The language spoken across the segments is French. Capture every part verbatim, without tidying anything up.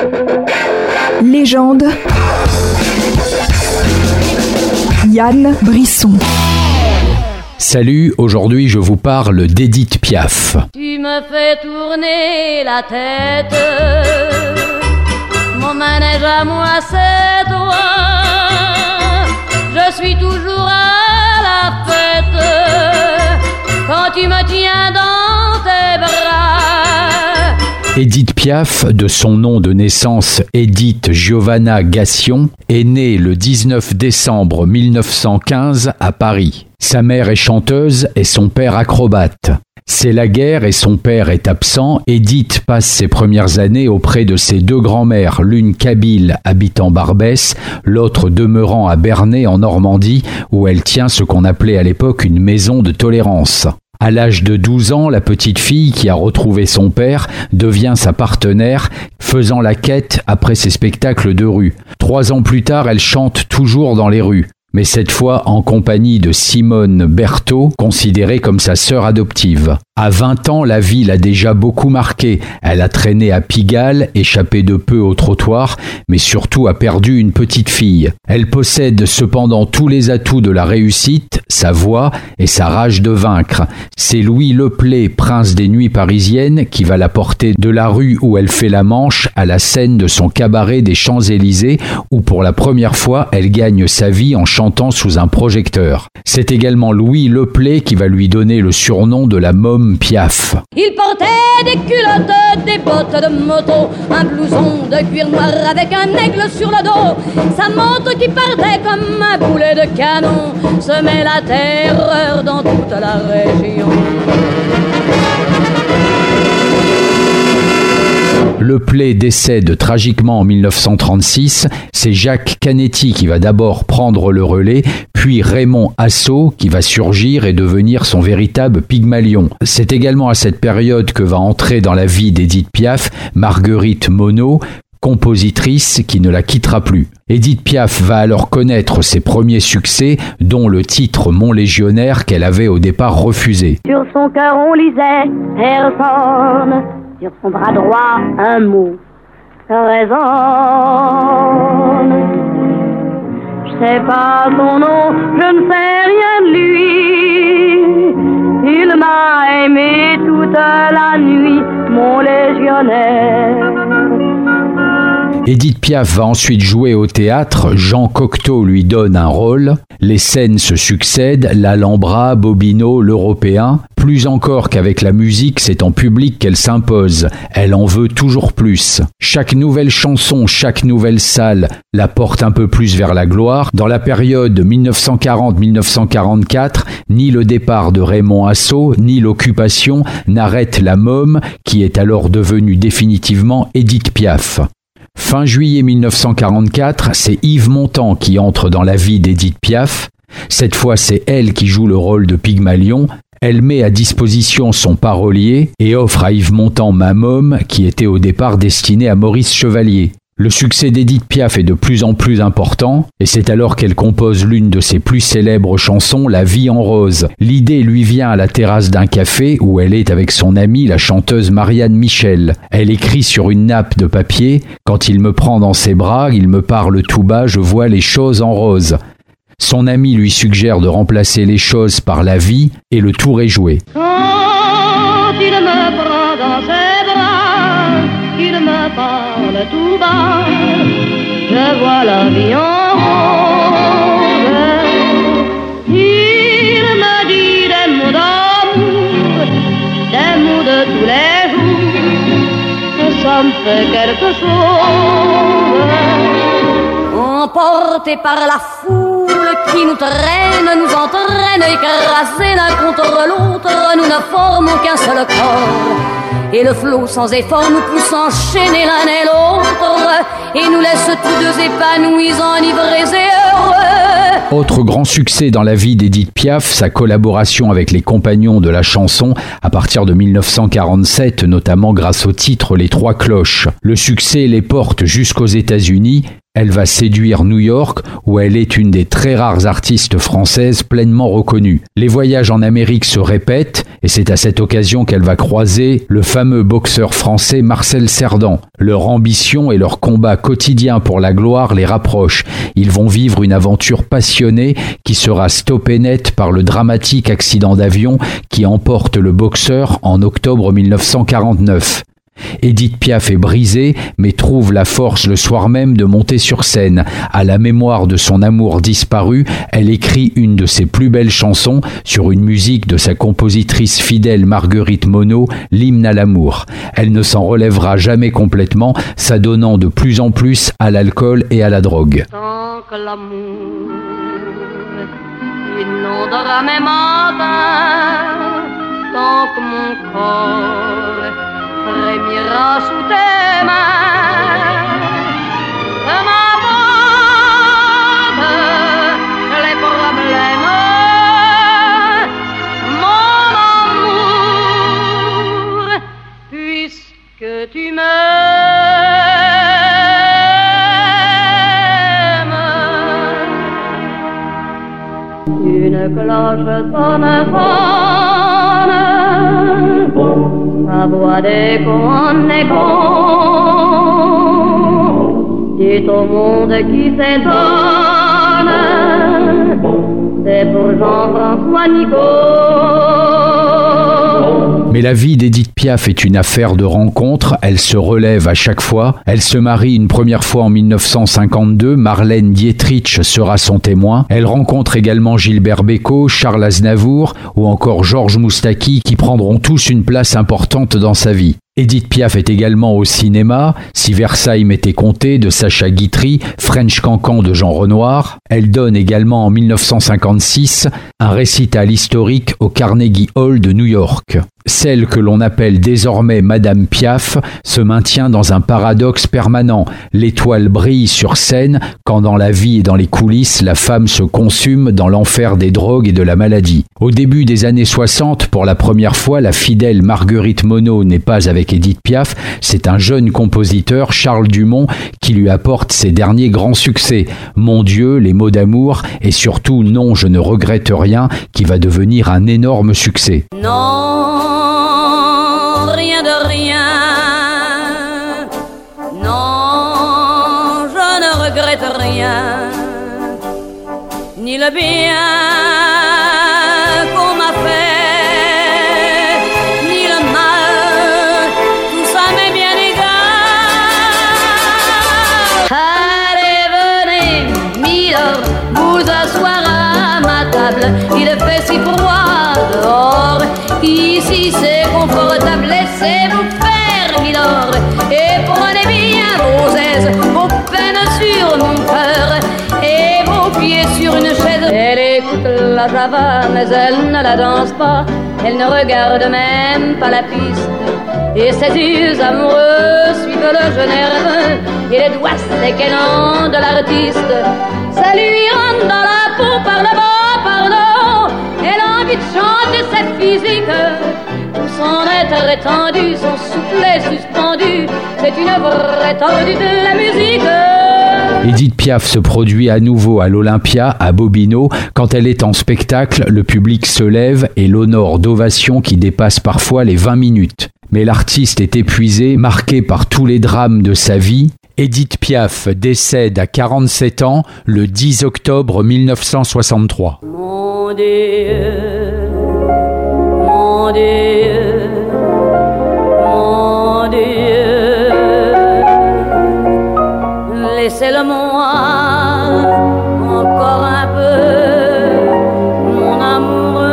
Légende. Yann Brisson. Salut, aujourd'hui je vous parle d'Édith Piaf. Tu me fais tourner la tête, mon manège à moi c'est toi, je suis toujours à la fête, quand tu me tiens dans tes bras. Édith Piaf, de son nom de naissance Édith Giovanna Gassion, est née le dix-neuf décembre mille neuf cent quinze à Paris. Sa mère est chanteuse et son père acrobate. C'est la guerre et son père est absent. Édith passe ses premières années auprès de ses deux grands-mères, l'une kabyle habitant Barbès, l'autre demeurant à Bernay en Normandie, où elle tient ce qu'on appelait à l'époque une maison de tolérance. À l'âge de douze ans, la petite fille qui a retrouvé son père devient sa partenaire, faisant la quête après ses spectacles de rue. Trois ans plus tard, elle chante toujours dans les rues, mais cette fois en compagnie de Simone Berthaud, considérée comme sa sœur adoptive. À vingt ans, la vie l'a déjà beaucoup marquée. Elle a traîné à Pigalle, échappé de peu au trottoir, mais surtout a perdu une petite fille. Elle possède cependant tous les atouts de la réussite, sa voix et sa rage de vaincre. C'est Louis Leplay, prince des nuits parisiennes, qui va la porter de la rue où elle fait la manche à la scène de son cabaret des Champs-Élysées, où pour la première fois, elle gagne sa vie en chantant sous un projecteur. C'est également Louis Leplay qui va lui donner le surnom de la môme Piaf. Il portait des culottes, des bottes de moto, un blouson de cuir noir avec un aigle sur le dos. Sa moto qui partait comme un boulet de canon semait la terreur dans toute la région. Leplay décède tragiquement en mille neuf cent trente-six. C'est Jacques Canetti qui va d'abord prendre le relais, puis Raymond Asso qui va surgir et devenir son véritable Pygmalion. C'est également à cette période que va entrer dans la vie d'Édith Piaf Marguerite Monod, compositrice qui ne la quittera plus. Édith Piaf va alors connaître ses premiers succès, dont le titre Mon Légionnaire qu'elle avait au départ refusé. Sur son cœur on lisait personne, sur son bras droit un mot résonne. Je sais pas son nom, je ne sais rien de lui. Il m'a aimé toute la nuit, mon légionnaire. Édith Piaf va ensuite jouer au théâtre, Jean Cocteau lui donne un rôle, les scènes se succèdent, l'Alhambra, Bobino, l'Européen. Plus encore qu'avec la musique, c'est en public qu'elle s'impose, elle en veut toujours plus. Chaque nouvelle chanson, chaque nouvelle salle la porte un peu plus vers la gloire. Dans la période mille neuf cent quarante à mille neuf cent quarante-quatre, ni le départ de Raymond Asso, ni l'occupation n'arrêtent la môme, qui est alors devenue définitivement Édith Piaf. Fin juillet mille neuf cent quarante-quatre, c'est Yves Montand qui entre dans la vie d'Édith Piaf. Cette fois, c'est elle qui joue le rôle de Pygmalion. Elle met à disposition son parolier et offre à Yves Montand Ma Môme, qui était au départ destiné à Maurice Chevalier. Le succès d'Édith Piaf est de plus en plus important, et c'est alors qu'elle compose l'une de ses plus célèbres chansons, La vie en rose. L'idée lui vient à la terrasse d'un café où elle est avec son amie, la chanteuse Marianne Michel. Elle écrit sur une nappe de papier « Quand il me prend dans ses bras, il me parle tout bas, je vois les choses en rose ». Son ami lui suggère de remplacer les choses par la vie, et le tour est joué. Quand il me prend dans ses bras, qu'il me parle tout bas, je vois la vie en rose. Il me dit des mots d'amour, des mots de tous les jours, que ça me fait quelque chose. Emportés par la foule qui nous traîne, nous entraîne, écrasés l'un contre l'autre, nous ne formons qu'un seul corps. Et le flot sans effort nous pousse enchaîner l'un et l'autre, et nous laisse tous deux épanouis, enivrés et heureux. Autre grand succès dans la vie d'Édith Piaf, sa collaboration avec les Compagnons de la chanson à partir de mille neuf cent quarante-sept, notamment grâce au titre Les Trois Cloches. Le succès les porte jusqu'aux États-Unis, Elle va séduire New York, où elle est une des très rares artistes françaises pleinement reconnues. Les voyages en Amérique se répètent, et c'est à cette occasion qu'elle va croiser le fameux boxeur français Marcel Cerdan. Leur ambition et leur combat quotidien pour la gloire les rapprochent. Ils vont vivre une aventure passionnée qui sera stoppée net par le dramatique accident d'avion qui emporte le boxeur en octobre mille neuf cent quarante-neuf. Édith Piaf est brisée, mais trouve la force le soir même de monter sur scène. À la mémoire de son amour disparu, elle écrit une de ses plus belles chansons sur une musique de sa compositrice fidèle Marguerite Monod, l'hymne à l'amour. Elle ne s'en relèvera jamais complètement, s'adonnant de plus en plus à l'alcool et à la drogue. Tant que l'amour inondera mes matins, tant que mon corps frémira sous tes mains, que m'importent les problèmes, mon amour, puisque tu m'aimes. Une cloche sonne sonne, sa voix d'écho en écho, dit au monde qui s'étonne, c'est pour Jean-François Nicot. Mais la vie d'Édith Piaf est une affaire de rencontres, elle se relève à chaque fois. Elle se marie une première fois en mille neuf cent cinquante-deux, Marlène Dietrich sera son témoin. Elle rencontre également Gilbert Bécaud, Charles Aznavour ou encore Georges Moustaki qui prendront tous une place importante dans sa vie. Édith Piaf est également au cinéma, Si Versailles m'était compté de Sacha Guitry, French Cancan de Jean Renoir. Elle donne également en mille neuf cent cinquante-six un récital historique au Carnegie Hall de New York. Celle que l'on appelle désormais Madame Piaf se maintient dans un paradoxe permanent. L'étoile brille sur scène quand dans la vie et dans les coulisses, la femme se consume dans l'enfer des drogues et de la maladie. Au début des années soixante, pour la première fois, la fidèle Marguerite Monod n'est pas avec Édith Piaf, c'est un jeune compositeur, Charles Dumont, qui lui apporte ses derniers grands succès. Mon Dieu, Les mots d'amour et surtout Non, je ne regrette rien, qui va devenir un énorme succès. Non, rien de rien. Non, je ne regrette rien. Ni le bien qu'on m'a fait, ni le mal, tout ça m'est bien égal. Allez, venez, milord, vous asseoir à ma table. Il fait si froid dehors, ici c'est confortable. Laissez-vous faire, milord, et prenez bien vos aises, vos peines sur mon cœur et vos pieds sur une chaise. Elle écoute la java, mais elle ne la danse pas. Elle ne regarde même pas la piste. Et ses yeux amoureux suivent le jeu nerveux et les doigts séquennants de l'artiste. Ça lui rentre dans la peau par le bas, par le haut. Elle a envie de chanter sa physique. Tout son être étendu, son soufflet suspendu. C'est une vraie tordue de la musique. Édith Piaf se produit à nouveau à l'Olympia, à Bobino. Quand elle est en spectacle, le public se lève et l'honore d'ovations qui dépassent parfois les vingt minutes. Mais l'artiste est épuisé, marqué par tous les drames de sa vie. Édith Piaf décède à quarante-sept ans le dix octobre mille neuf cent soixante-trois. Mon Dieu, mon Dieu, mon Dieu, laissez-le-moi encore un peu, mon amoureux.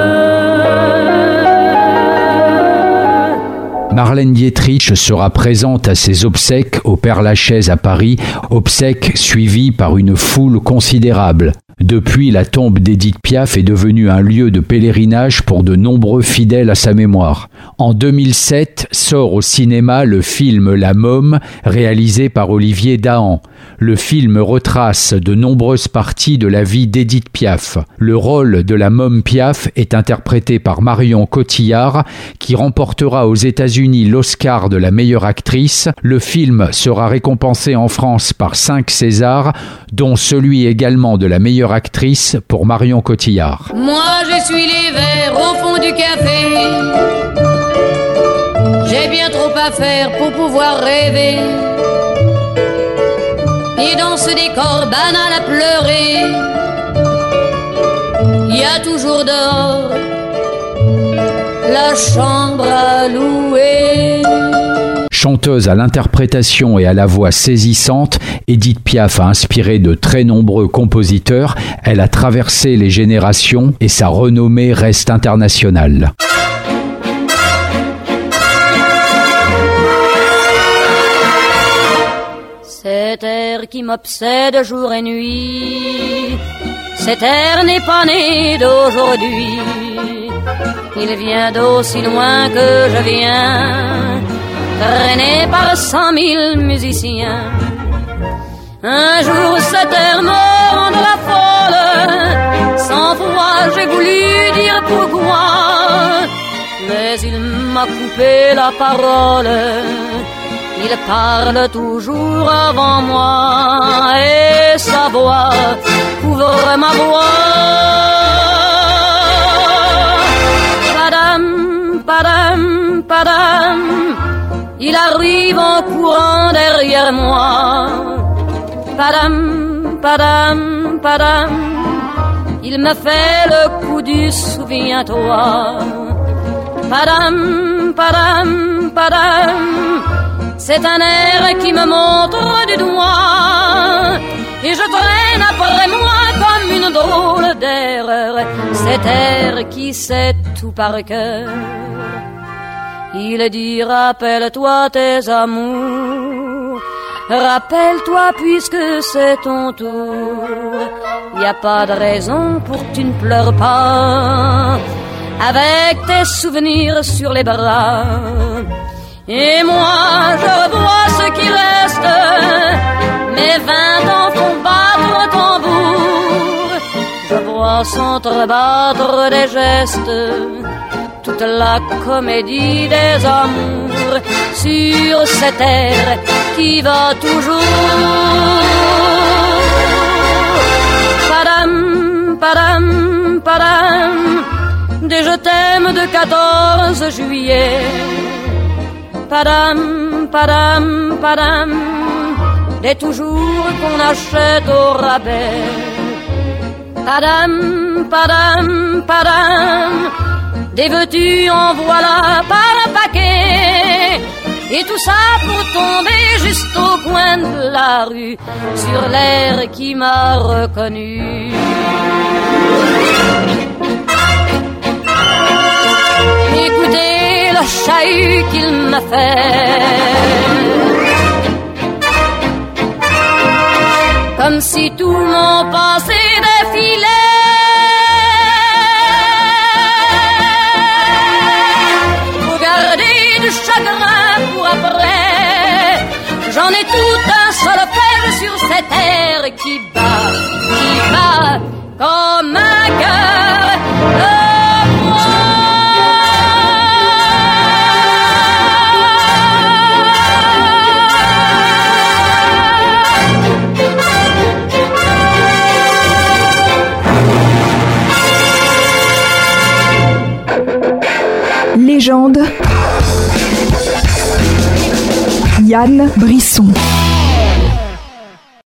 Marlène Dietrich sera présente à ses obsèques au Père-Lachaise à Paris, obsèques suivies par une foule considérable. Depuis, la tombe d'Édith Piaf est devenue un lieu de pèlerinage pour de nombreux fidèles à sa mémoire. En deux mille sept, sort au cinéma le film La Môme, réalisé par Olivier Dahan. Le film retrace de nombreuses parties de la vie d'Édith Piaf. Le rôle de la Môme Piaf est interprété par Marion Cotillard, qui remportera aux États-Unis l'Oscar de la meilleure actrice. Le film sera récompensé en France par cinq Césars, dont celui également de la meilleure actrice pour Marion Cotillard. Moi je suis les verres au fond du café. J'ai bien trop à faire pour pouvoir rêver. Et dans ce décor banal à pleurer, il y a toujours dehors la chambre à louer. Chanteuse à l'interprétation et à la voix saisissante, Édith Piaf a inspiré de très nombreux compositeurs. Elle a traversé les générations et sa renommée reste internationale. Cet air qui m'obsède jour et nuit, cet air n'est pas né d'aujourd'hui. Il vient d'aussi loin que je viens, traîné par cent mille musiciens. Un jour cet air me rendra folle, cent fois j'ai voulu dire pourquoi, mais il m'a coupé la parole. Il parle toujours avant moi et sa voix couvre ma voix. Padam, padam, padam, il arrive en courant derrière moi. Padam, padam, padam, il me fait le coup du souviens-toi. Padam, padam, padam, c'est un air qui me montre du doigt et je traîne après moi comme une drôle d'erreur. Cet air qui sait tout par cœur, il dit rappelle-toi tes amours, rappelle-toi puisque c'est ton tour. Y a pas de raison pour que tu ne pleures pas avec tes souvenirs sur les bras. Et moi je revois ce qui reste, mes vingt ans font battre tambour. Je vois s'entrebattre des gestes, toute la comédie des amours sur cette terre qui va toujours. Padam, padam, padam, des je t'aime de quatorze juillet. Padam, padam, padam, des toujours qu'on achète au rabais. Padam, padam, padam, des veux-tu en voilà par un paquet. Et tout ça pour tomber juste au coin de la rue, sur l'air qui m'a reconnu. Écoutez le chahut qu'il m'a fait, comme si tout mon passé défilait. Faut garder du chagrin pour après, j'en ai tout un solfège sur cette terre qui bat, qui bat comme un cœur de bois. Légende. Yann Brisson.